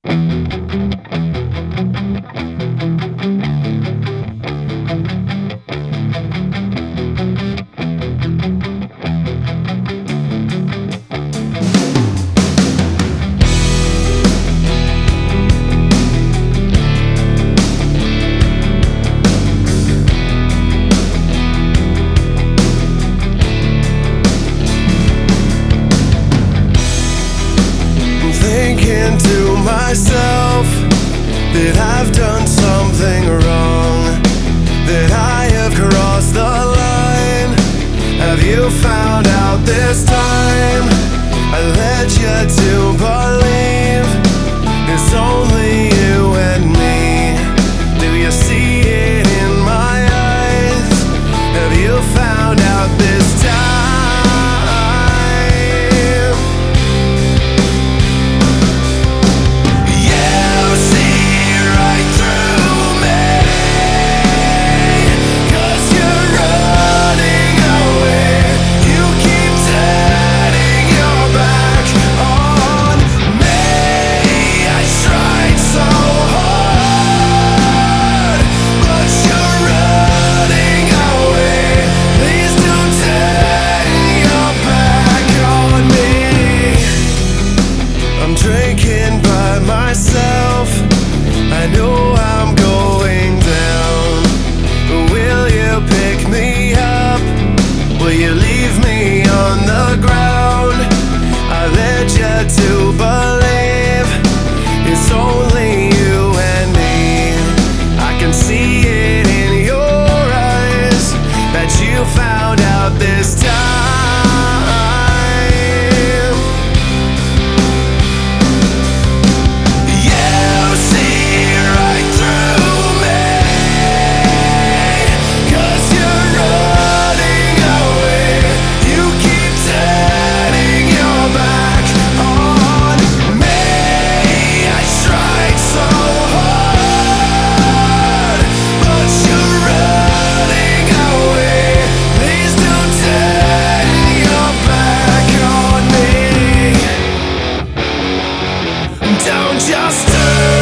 Thinking to myself that I've done something wrong, that I have crossed the line. Have you found out this time? I led you to believe it's only you and me. Do you see it in my eyes? Have you found out this time? Drinking by myself, I know I'm going down. Will you pick me up? Will you leave me on the ground? I led you to believe it's only you and me. I can see it in your eyes that you found out this time. Don't just turn